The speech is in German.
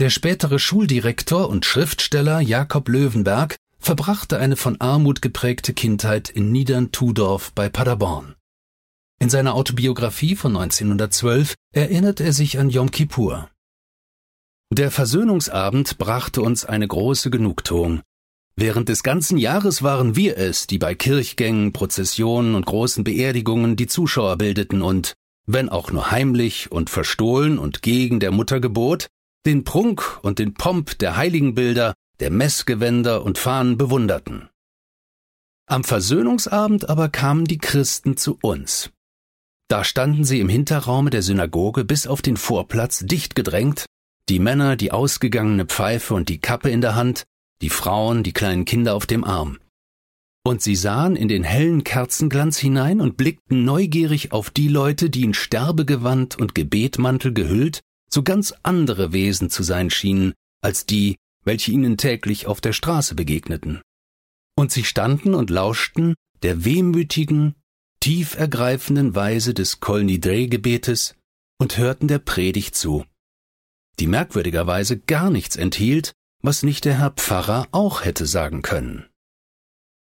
Der spätere Schuldirektor und Schriftsteller Jakob Löwenberg verbrachte eine von Armut geprägte Kindheit in Niedern-Thudorf bei Paderborn. In seiner Autobiografie von 1912 erinnert er sich an Jom Kippur. Der Versöhnungsabend brachte uns eine große Genugtuung. Während des ganzen Jahres waren wir es, die bei Kirchgängen, Prozessionen und großen Beerdigungen die Zuschauer bildeten und, wenn auch nur heimlich und verstohlen und gegen der Mutter Gebot, den Prunk und den Pomp der Heiligenbilder, der Messgewänder und Fahnen bewunderten. Am Versöhnungsabend aber kamen die Christen zu uns. Da standen sie im Hinterraume der Synagoge bis auf den Vorplatz dicht gedrängt, die Männer die ausgegangene Pfeife und die Kappe in der Hand, die Frauen die kleinen Kinder auf dem Arm. Und sie sahen in den hellen Kerzenglanz hinein und blickten neugierig auf die Leute, die in Sterbegewand und Gebetmantel gehüllt, so ganz andere Wesen zu sein schienen, als die, welche ihnen täglich auf der Straße begegneten. Und sie standen und lauschten der wehmütigen, tief ergreifenden Weise des Kol Nidre-Gebetes und hörten der Predigt zu, die merkwürdigerweise gar nichts enthielt, was nicht der Herr Pfarrer auch hätte sagen können.